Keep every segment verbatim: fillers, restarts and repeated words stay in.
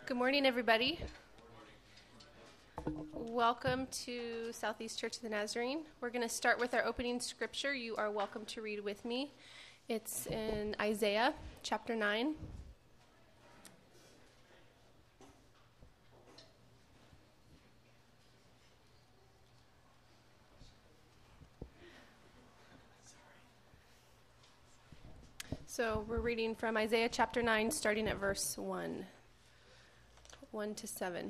Good morning, everybody. Welcome to Southeast Church of the Nazarene. We're going to start with our opening scripture. You are welcome to read with me. It's in Isaiah chapter nine. So we're reading from Isaiah chapter nine, starting at verse one. one to seven.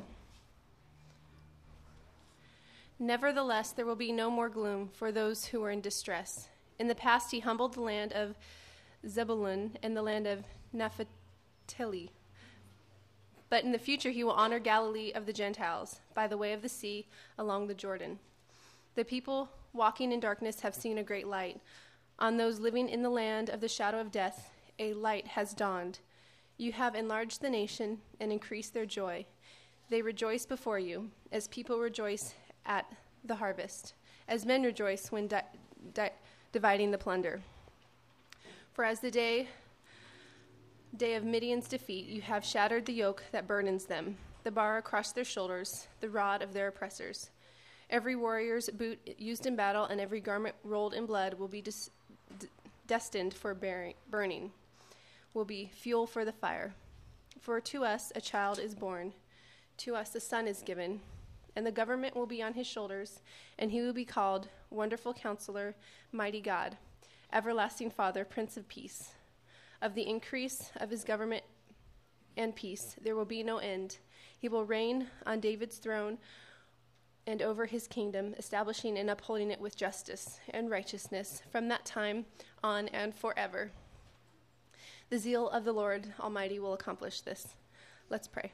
Nevertheless, there will be no more gloom for those who are in distress. In the past, he humbled the land of Zebulun and the land of Naphtali. But in the future, he will honor Galilee of the Gentiles by the way of the sea along the Jordan. The people walking in darkness have seen a great light. On those living in the land of the shadow of death, a light has dawned. You have enlarged the nation and increased their joy. They rejoice before you, as people rejoice at the harvest, as men rejoice when di- di- dividing the plunder. For as the day, day of Midian's defeat, you have shattered the yoke that burdens them, the bar across their shoulders, the rod of their oppressors. Every warrior's boot used in battle and every garment rolled in blood will be dis- d- destined for bearing, burning. will be fuel for the fire. For to us a child is born, to us a son is given, and the government will be on his shoulders, and he will be called Wonderful Counselor, Mighty God, Everlasting Father, Prince of Peace. Of the increase of his government and peace there will be no end. He will reign on David's throne and over his kingdom, establishing and upholding it with justice and righteousness from that time on and forever. The zeal of the Lord Almighty will accomplish this. Let's pray.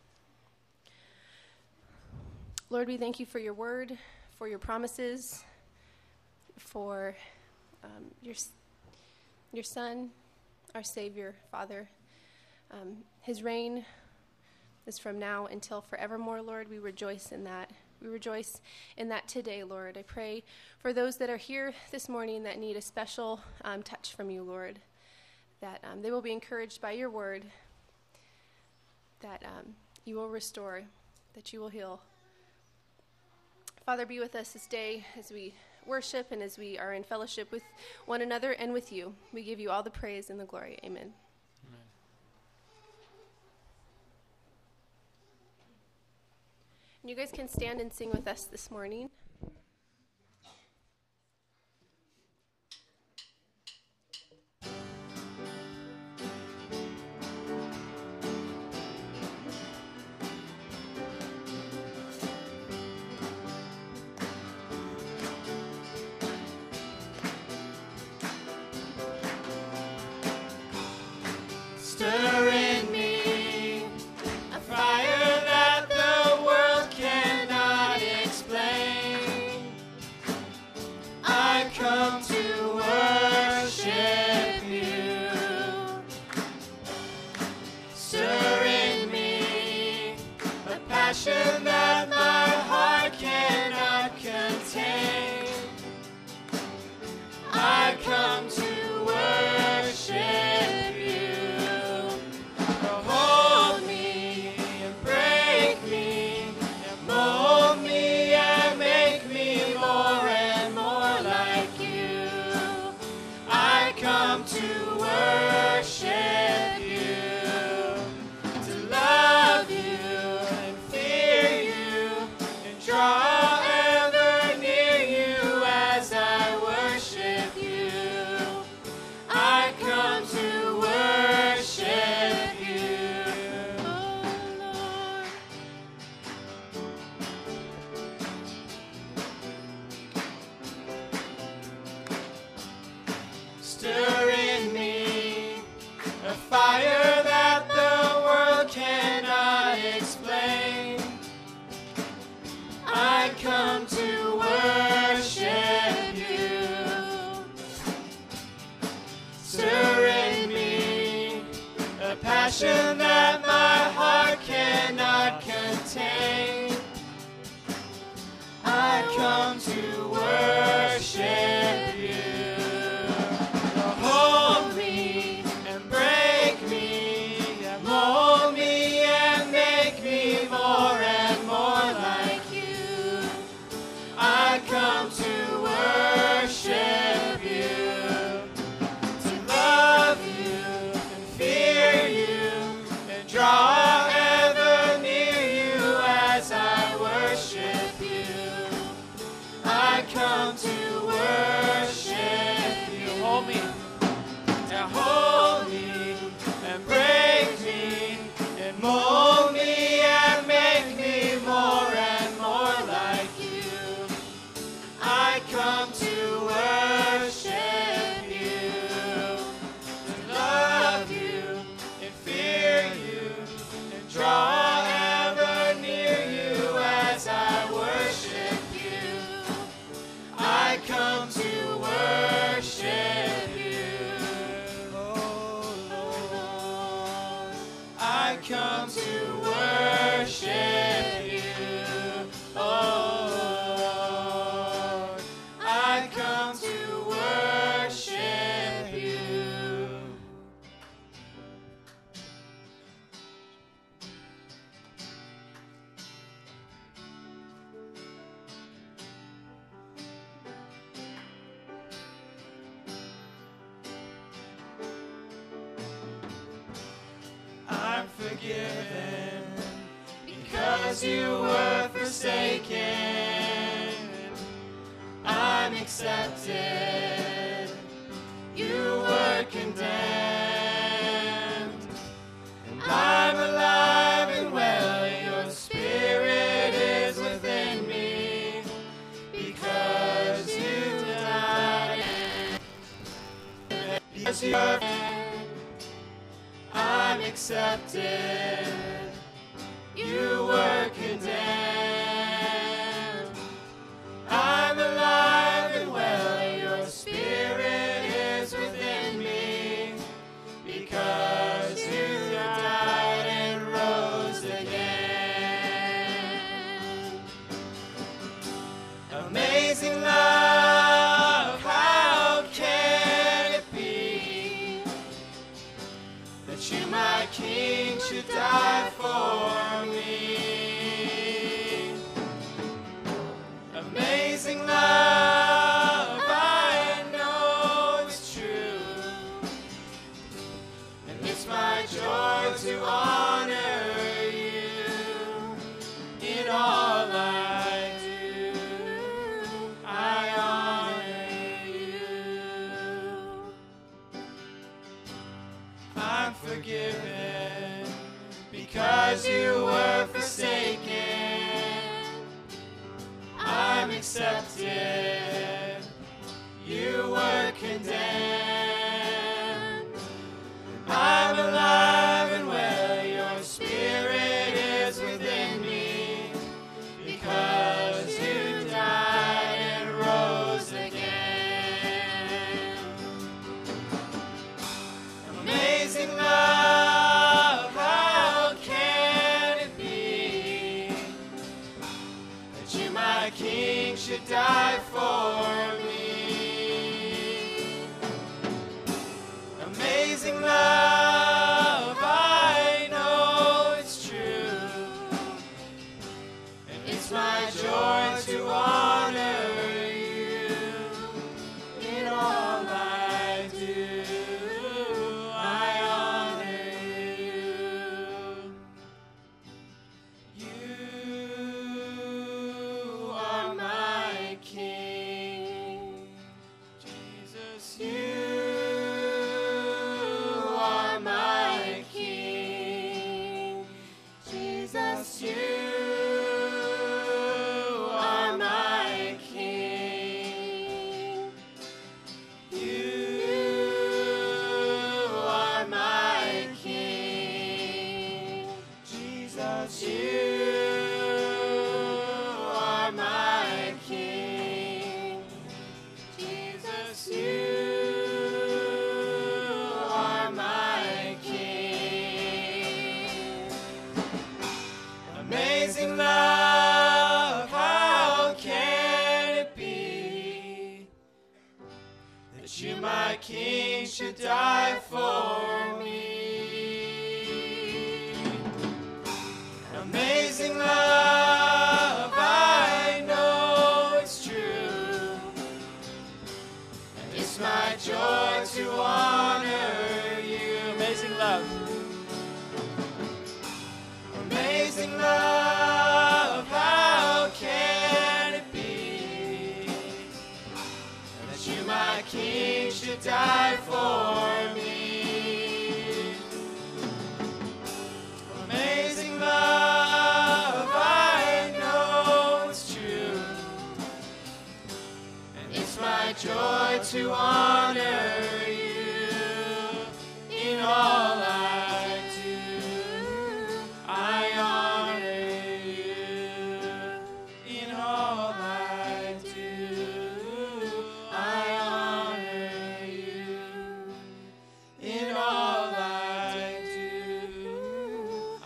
Lord, we thank you for your word, for your promises, for um, your, your Son, our Savior, Father. Um, his reign is from now until forevermore, Lord. We rejoice in that. We rejoice in that today, Lord. I pray for those that are here this morning that need a special um, touch from you, Lord, that um, they will be encouraged by your word, that um, you will restore, that you will heal. Father, be with us this day as we worship and as we are in fellowship with one another and with you. We give you all the praise and the glory. Amen. Amen. And you guys can stand and sing with us this morning. Stir in me a fire that the world cannot explain. I come to worship you. Stir in me a passion that my heart cannot contain. I come to worship you. Hold me and break me and mold me and make me more and more like you. I come to worship you, to love you and fear you and draw ever near you as I worship you. I come to worship you, oh Lord. Stir in me a fire that the world cannot explain. I come to worship you. Stir in me a passion that my heart cannot contain. I come to worship you. Hold me and break me, and mold me and make come to worship you, oh Lord. I come to worship you. I'm forgiven because you were forsaken. I'm accepted. You were condemned. And I'm alive and well. Your spirit is within me because you died. Because you are I'm accepted. You were condemned. I'm alive and well. Your spirit is within me because you died and rose again. Amazing love, how can it be that you, my King, should die for me? Amazing love, I know it's true, and it's my joy to honor you in all I do. I honor you. I'm forgiven because you were forsaken. I'm accepted. You were condemned. I'm alive and well. Your spirit is within me because you died and rose again. Amazing love, how can it be that you, my King, should die for me? Amazing love, I know it's true, and it's my joy to honor you in all I do. I honor you. You are my King, Jesus. You are my King, Jesus. You are my King. You are my King, Jesus. You are my King, Jesus. You are my King. Amazing love, how can it be that you, my King, should die for me? Amazing love, I know it's true, and it's my joy to honor you. Amazing love. Amazing love, how can it be that you, my King, should die for me? Amazing love, I know it's true, and it's my joy to honor you in all I do. I honor you in all I do. I honor you in all I do.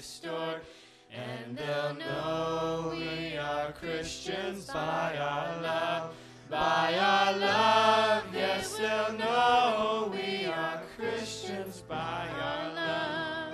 restored. And they'll know we are Christians by our love, by our love. Yes, they'll know we are Christians by our love.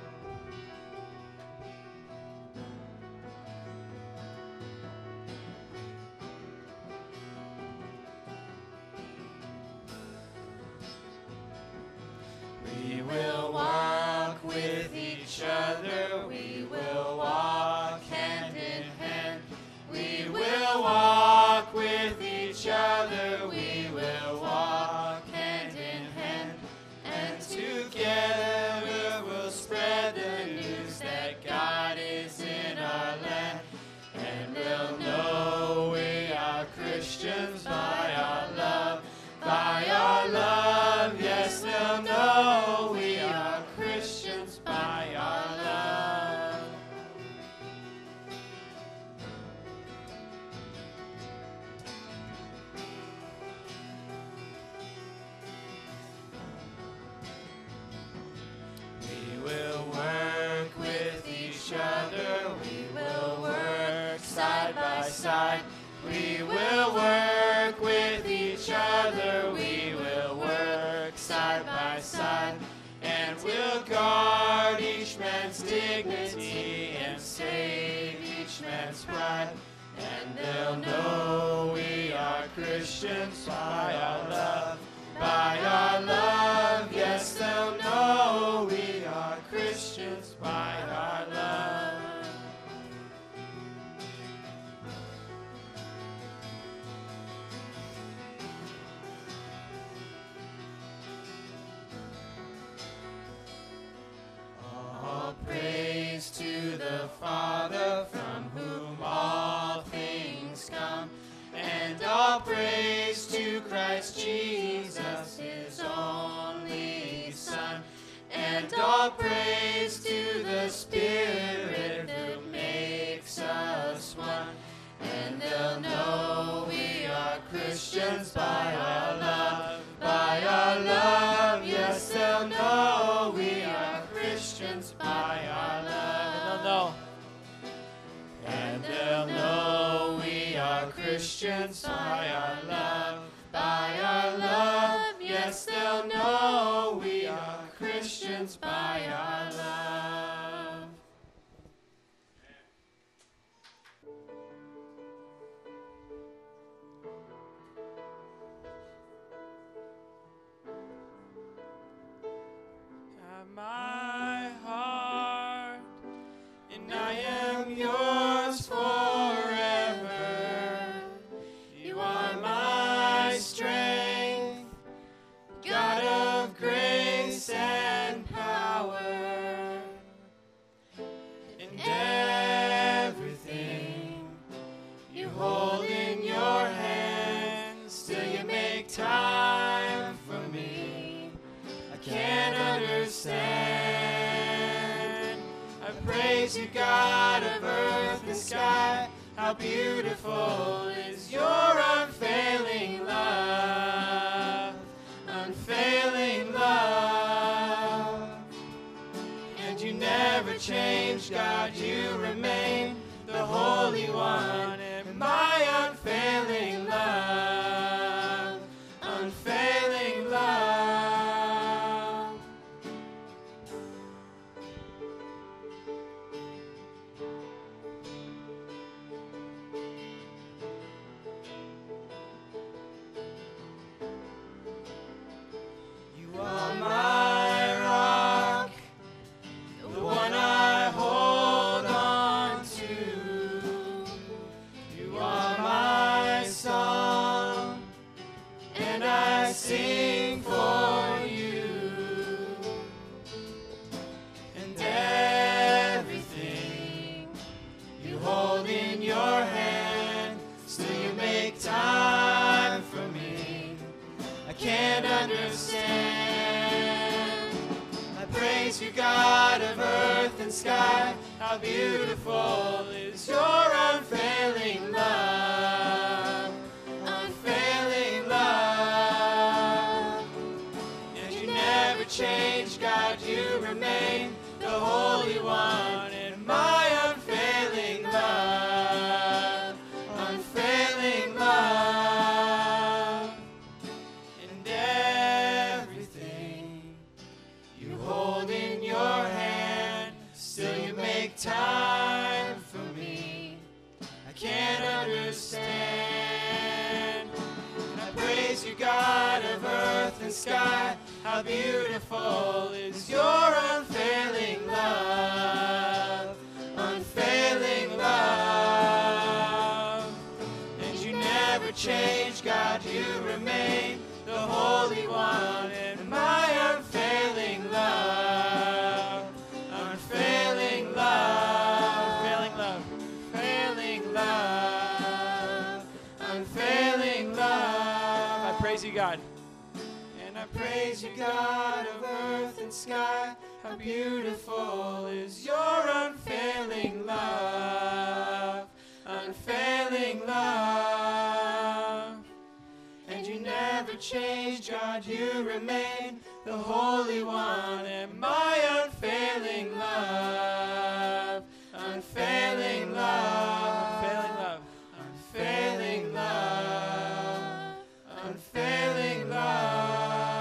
We will walk with each other. We will walk hand in hand. We will walk with each other. We will walk hand in hand. And together we'll spread the news that God is in our land. And they'll know we are Christians by our love, by our love. Yes, they'll know we are Christians by our love. We will work with each other. We will work side by side. We will work with each other. We will work side by side. And we'll guard each man's dignity and save each man's pride. And they'll know we are Christians by our love, by our love. Yes, they'll know we are Christians by our love. All praise to the Father, from whom all things come, and all praise to Christ Jesus, his only Son, and all praise to the Spirit who makes us one. And they'll know we are Christians by our love, by our love. Yes, they'll know we are Christians by our love. And they'll know. And they'll know we are Christians by our love, by our love. Yes, they'll know we are Christians by our love. Have my heart, and I am yours forever. You are my strength, God of grace and power, and everything you hold in your hands. Still you make time for me. I can't understand. I praise you, God of earth and sky. How beautiful is your unfailing love, unfailing love. And you never change, God, you remain the Holy One, and my unfailing love, unfailing love. You are my rock, the one I hold on to. You are my song, and I sing for you. And everything you hold in your hand, still you make time for me. I can't understand. I praise you, God of earth and sky. How beautiful is your unfailing love, unfailing love. And you never change, God, you remain the Holy One, and my unfailing love, unfailing love, and everything you hold in your hand, still you make time for me. I can't understand. And I praise you, God of earth and sky. How beautiful is your unfailing love, unfailing love. And you never change, God, you remain the Holy One, and my unfailing love, unfailing love, unfailing love, unfailing love, unfailing love. I praise you, God. And I praise you, God of earth and sky. How beautiful is your unfailing love, unfailing love. And you never change, God, you remain the Holy One, and my unfailing love, unfailing love, unfailing love, unfailing love, unfailing love.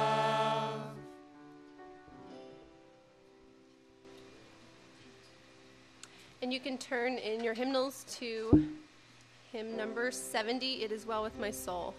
And you can turn in your hymnals to hymn number seventy, It Is Well With My Soul.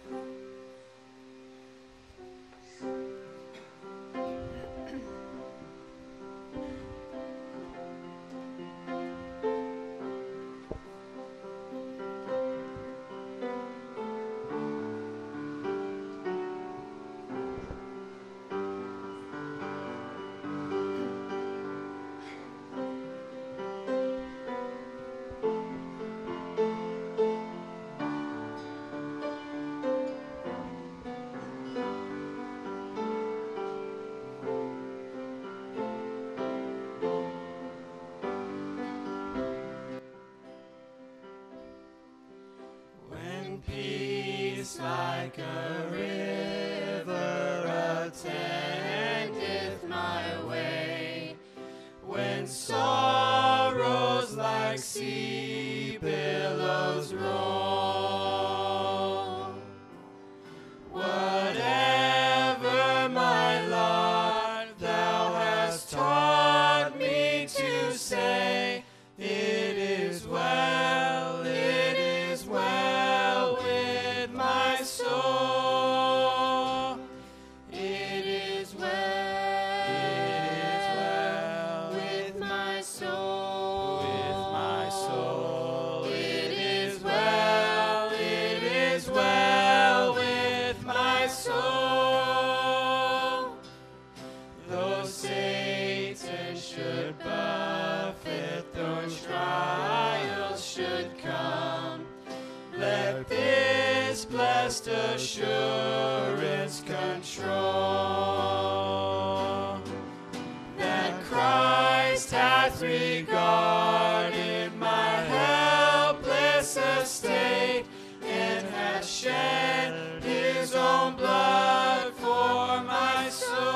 Like a river attendeth my way, when sorrows like sea billows roll. Whatever my lot thou hast taught me to say, it is well, it is well with my soul. It is well, it is well with my soul, with my soul. It is well, it is well with my soul. Though Satan should buffet, though trials should come, let this blessed assurance control, that Christ hath regarded my helpless estate, and hath shed his own blood for my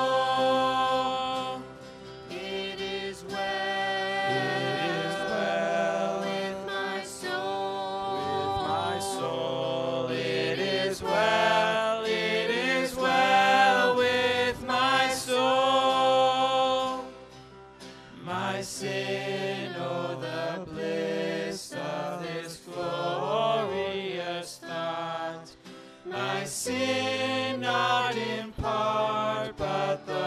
soul. It is well, it is well with my soul, with my soul. It is well, it is well with my soul. My sin, oh the bliss of this glorious thought. My sin not in part, but the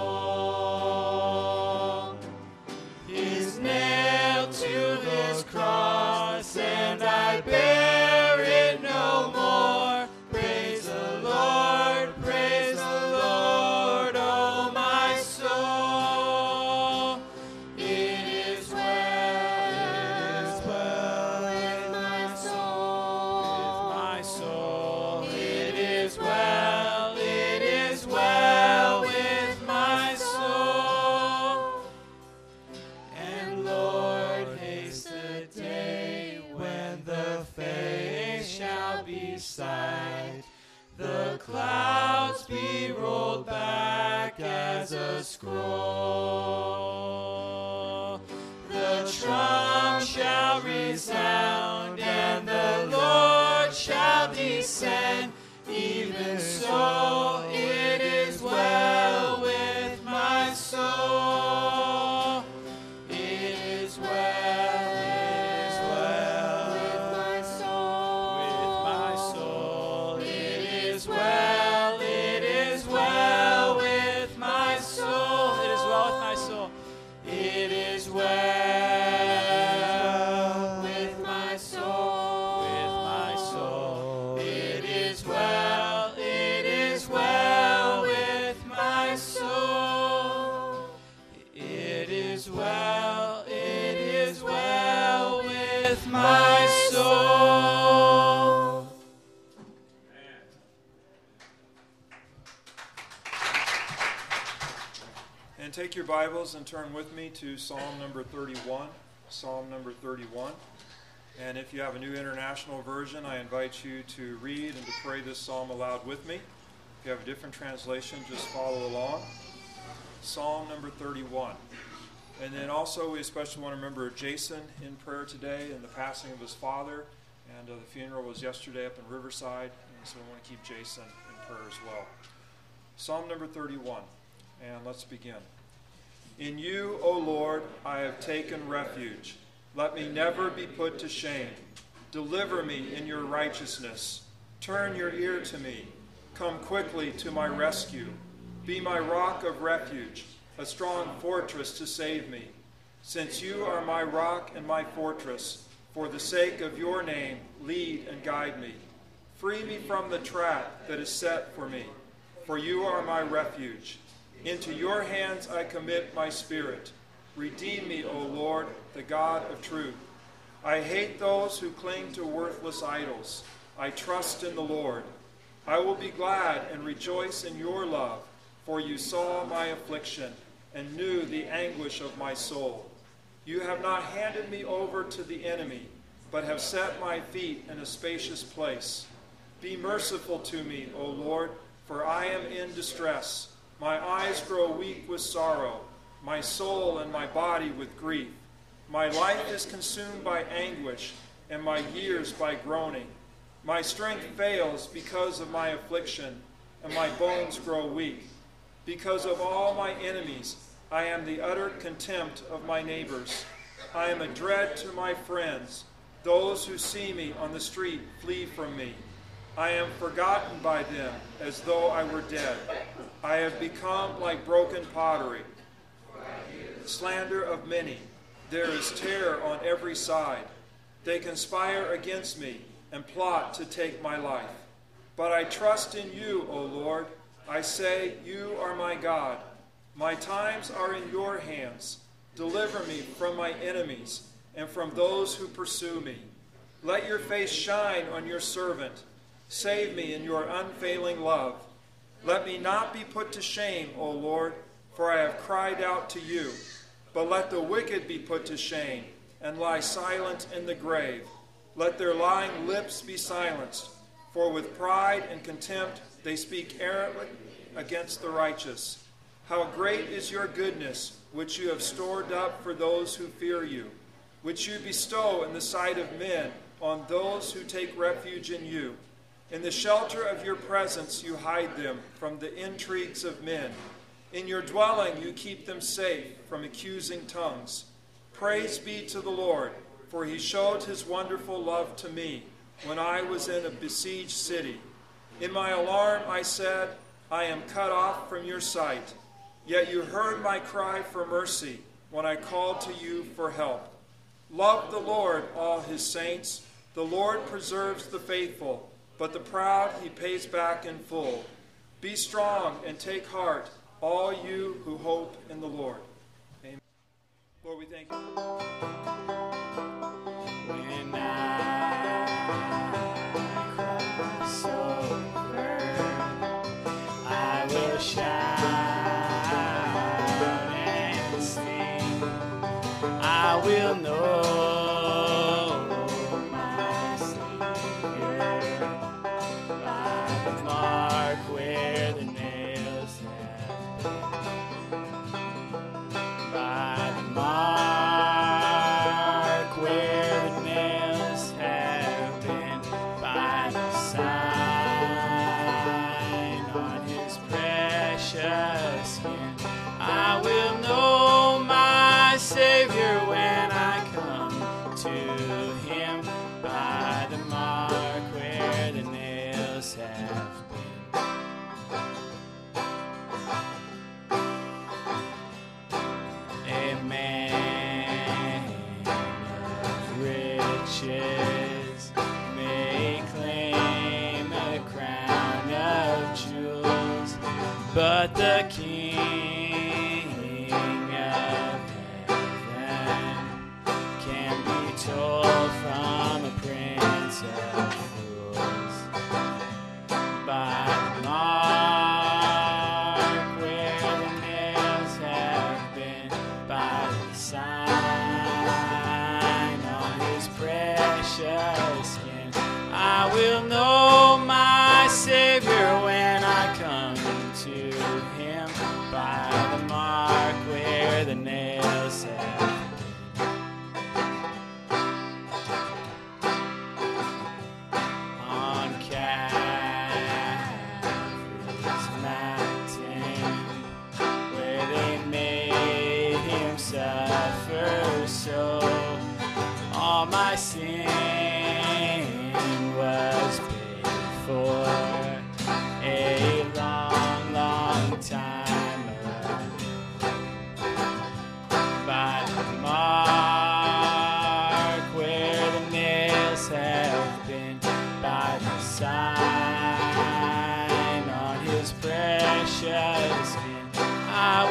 whole, is nailed to this cross, and I bear it no more. Praise the Lord, praise the Lord, oh my soul. It is well, it is well with my soul, with my soul. It is well, it is well with my soul. And Lord, haste the day when the face shall be sight, the clouds be rolled back as a scroll. with my soul. And take your Bibles and turn with me to Psalm number thirty-one. Psalm number thirty-one. And if you have a New International Version, I invite you to read and to pray this psalm aloud with me. If you have a different translation, just follow along. Psalm number thirty-one. And then also we especially want to remember Jason in prayer today and the passing of his father. And uh, the funeral was yesterday up in Riverside. And so we want to keep Jason in prayer as well. Psalm number thirty-one. And let's begin. In you, O Lord, I have taken refuge. Let me never be put to shame. Deliver me in your righteousness. Turn your ear to me. Come quickly to my rescue. Be my rock of refuge, a strong fortress to save me. Since you are my rock and my fortress, for the sake of your name, lead and guide me. Free me from the trap that is set for me, for you are my refuge. Into your hands I commit my spirit. Redeem me, O Lord, the God of truth. I hate those who cling to worthless idols. I trust in the Lord. I will be glad and rejoice in your love, for you saw my affliction and knew the anguish of my soul. You have not handed me over to the enemy, but have set my feet in a spacious place. Be merciful to me, O Lord, for I am in distress. My eyes grow weak with sorrow, my soul and my body with grief. My life is consumed by anguish, and my years by groaning. My strength fails because of my affliction, and my bones grow weak. Because of all my enemies, I am the utter contempt of my neighbors. I am a dread to my friends. Those who see me on the street flee from me. I am forgotten by them as though I were dead. I have become like broken pottery. Slander of many. There is terror on every side. They conspire against me and plot to take my life. But I trust in you, O Lord. I say, you are my God. My times are in your hands. Deliver me from my enemies and from those who pursue me. Let your face shine on your servant. Save me in your unfailing love. Let me not be put to shame, O Lord, for I have cried out to you. But let the wicked be put to shame and lie silent in the grave. Let their lying lips be silenced, for with pride and contempt they speak arrogantly against the righteous. How great is your goodness, which you have stored up for those who fear you, which you bestow in the sight of men on those who take refuge in you. In the shelter of your presence you hide them from the intrigues of men. In your dwelling you keep them safe from accusing tongues. Praise be to the Lord, for he showed his wonderful love to me when I was in a besieged city. In my alarm I said, I am cut off from your sight. Yet you heard my cry for mercy when I called to you for help. Love the Lord, all his saints. The Lord preserves the faithful, but the proud he pays back in full. Be strong and take heart, all you who hope in the Lord. Amen. Lord, we thank you. When I cross over, I will shout and sing. I will know my Savior by the mark where the nails have been. By the mark where the nails have been. By the sign on his precious skin. I will know my Savior when I come to him. By the mark where the nails have been. A man of riches may claim a crown of jewels, but the King of heaven can be told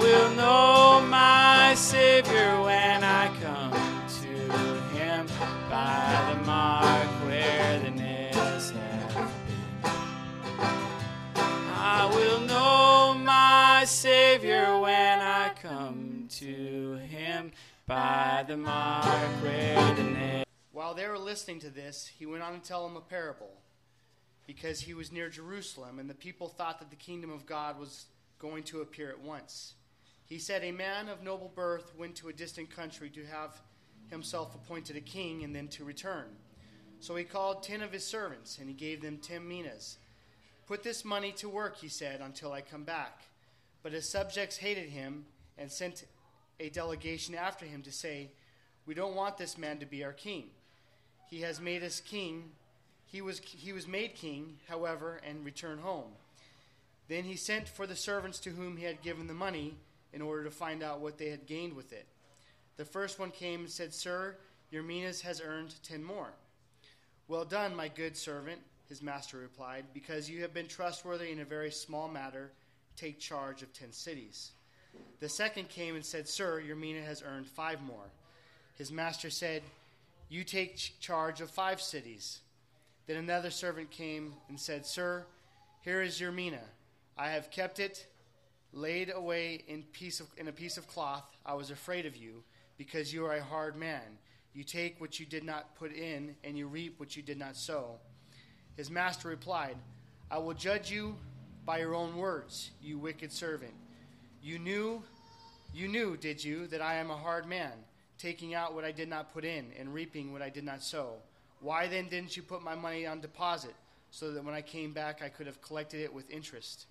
will know my Savior when I come to him by the mark where the nails have been. I will know my Savior when I come to him by the mark where the nails. While they were listening to this, he went on to tell them a parable, because he was near Jerusalem, and the people thought that the kingdom of God was going to appear at once. He said, a man of noble birth went to a distant country to have himself appointed a king and then to return. So he called ten of his servants, and he gave them ten minas. Put this money to work, he said, until I come back. But his subjects hated him and sent a delegation after him to say, we don't want this man to be our king. He has made us king. He was, he was made king, however, and returned home. Then he sent for the servants to whom he had given the money in order to find out what they had gained with it. The first one came and said, Sir, your minas has earned ten more. Well done, my good servant, his master replied, because you have been trustworthy in a very small matter, take charge of ten cities. The second came and said, Sir, your mina has earned five more. His master said, you take ch- charge of five cities. Then another servant came and said, Sir, here is your mina. I have kept it laid away in, piece of, in a piece of cloth. I was afraid of you, because you are a hard man. You take what you did not put in, and you reap what you did not sow. His master replied, I will judge you by your own words, you wicked servant. You knew, you knew, did you, that I am a hard man, taking out what I did not put in, and reaping what I did not sow? Why then didn't you put my money on deposit, so that when I came back I could have collected it with interest?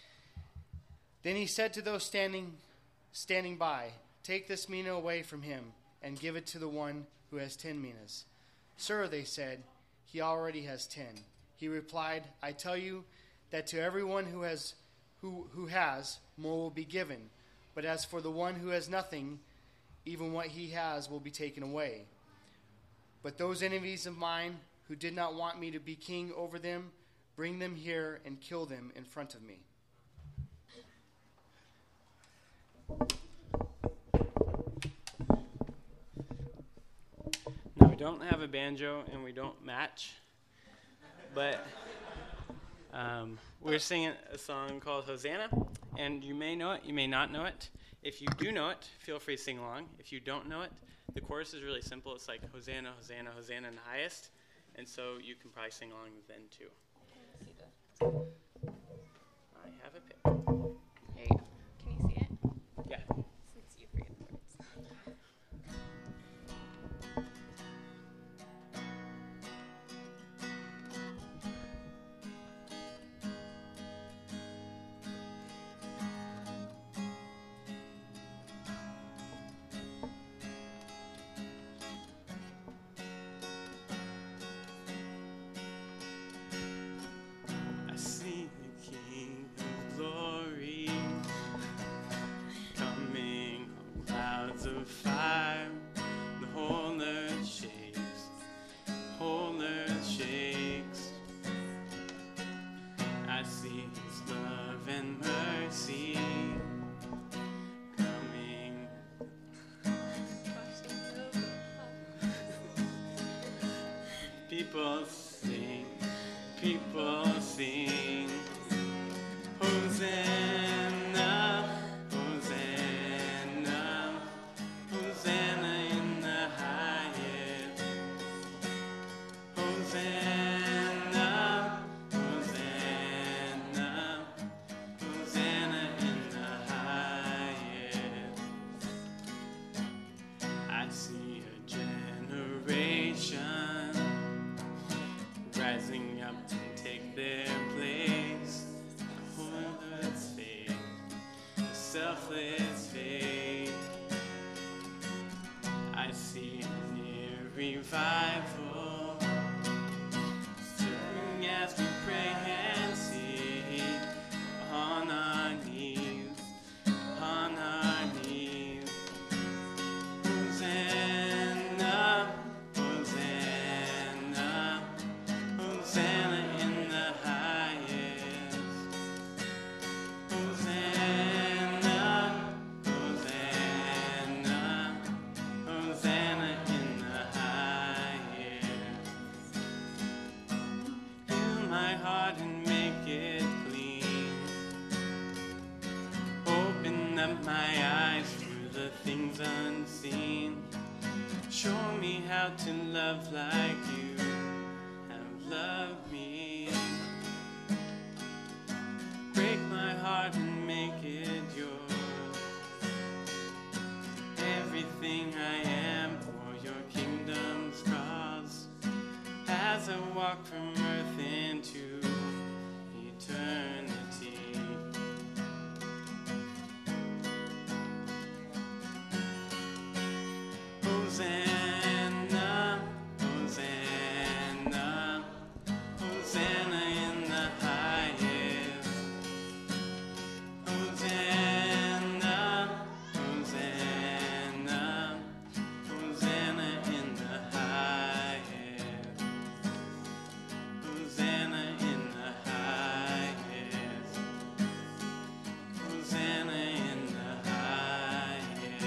Then he said to those standing standing by, take this mina away from him, and give it to the one who has ten minas. Sir, they said, he already has ten. He replied, I tell you that to everyone who has who, who has, more will be given. But as for the one who has nothing, even what he has will be taken away. But those enemies of mine who did not want me to be king over them, bring them here and kill them in front of me. Now, we don't have a banjo and we don't match, but um, we're singing a song called Hosanna, and you may know it, you may not know it. If you do know it, feel free to sing along. If you don't know it, the chorus is really simple. It's like Hosanna, Hosanna, Hosanna in the highest, and so you can probably sing along then too. I have a pick. Here you go. Can you see it? Yeah. Since you forget the words. I see the King of Glory coming on clouds of fire. The whole earth shakes, the whole earth shakes. I see His love and mercy coming. People sing, people sing. Hosanna, Hosanna, Hosanna in the highest. Hosanna, Hosanna, Hosanna in the highest. I see a generation rising up to take their place. The whole earth's faith, the selfless faith. I see a near revival, stirring as we pray and sing on our knees, on our knees. Hosanna, Hosanna, Hosanna in the highest. Hosanna, up my eyes through the things unseen. Show me how to love like you have loved me. Break my heart and make it yours. Everything I am for your kingdom's cause, as I walk from earth into eternity. Hosanna, Hosanna, Hosanna in the highest. Hosanna, Hosanna, Hosanna in the highest. Hosanna in the highest. Hosanna in the highest.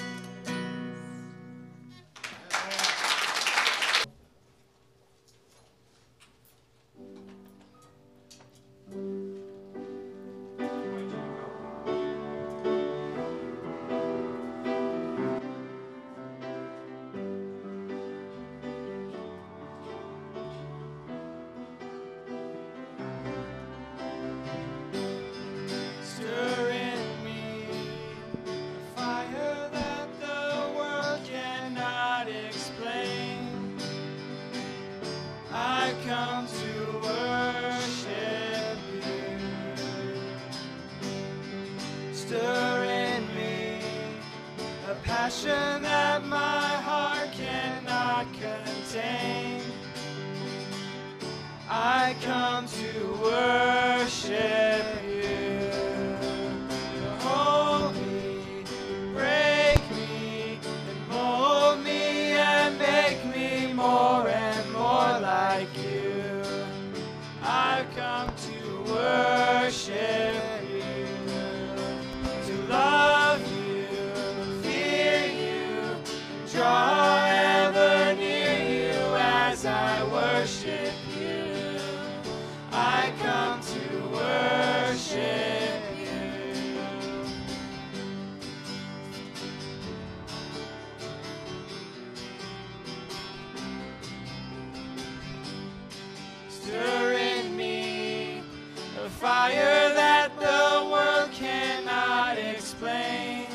Stir in me a fire that the world cannot explain. I come to worship you. Stir in me a passion that my heart cannot contain. I come to worship you. Hold me, break me, and mold me and make me more and more like you. I come to worship you, to love you, fear you, draw ever near you as I worship you. I come to worship you. Stir in me a fire that the world cannot explain.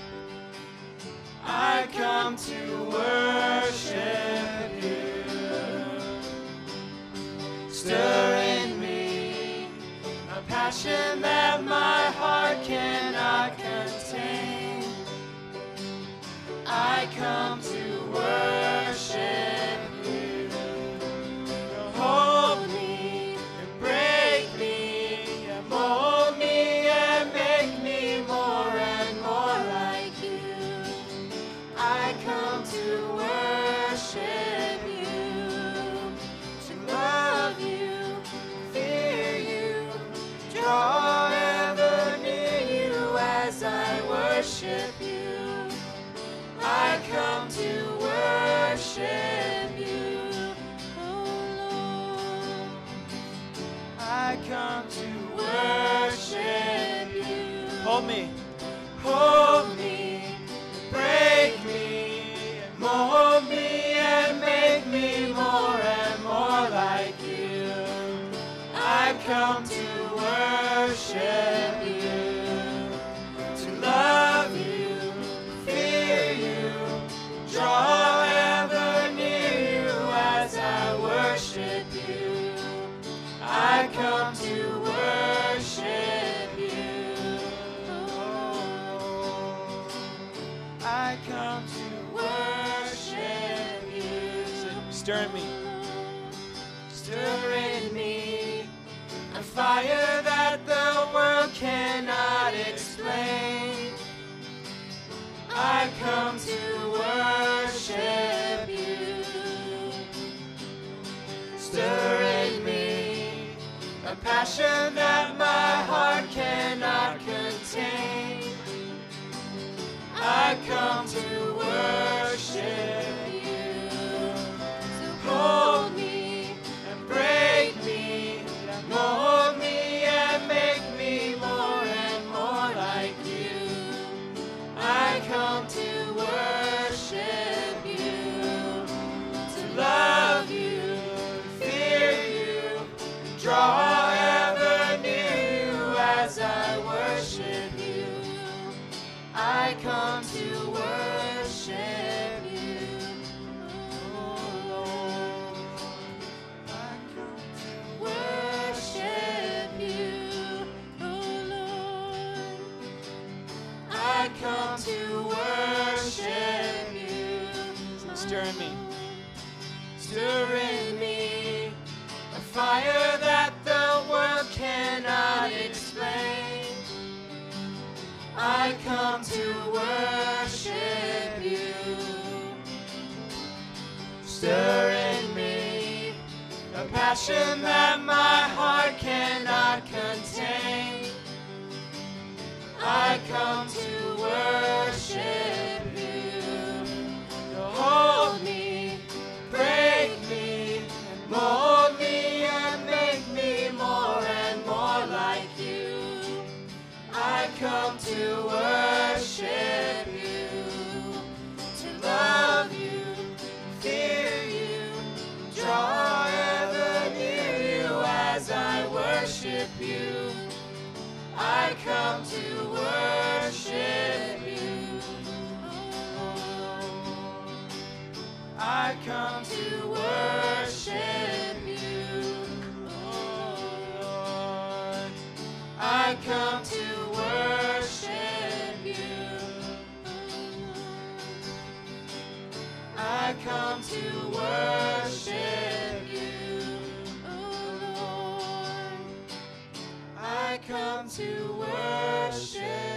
I come to worship you. Stir in me a passion that my heart cannot contain. I come to worship you. Hold me and break me and mold me and make me more and more like you. I come to worship you, to love you, fear you, draw ever near you as I worship you. I come to worship you, oh Lord. I come to worship you. Hold me, hold me, break me, and mold me and make me more and more like you. I come to worship you, to love you, fear you, draw ever near you as I worship you. I come to worship you. Oh, I come to worship you. Stir in me. Stir in me a fire that the world cannot explain. I come to worship you. Stir in me a passion that my heart cannot contain. I come to worship you. So hold me and break me and mold me and make me more and more like you. I come to worship you, oh Lord. I come to worship you, oh Lord. I come to worship you. Stir in me. Stir in me a fire that the world cannot explain. I come to worship you. Stir in me a passion that my heart cannot contain. I come to worship you. Hold me, break me, mold me, and make me more and more like you. I come to worship you, to love you, fear you, draw ever near you as I worship you. I come to worship you. I come to worship you, oh Lord. I come to worship you. I come to worship you, oh Lord. I come to worship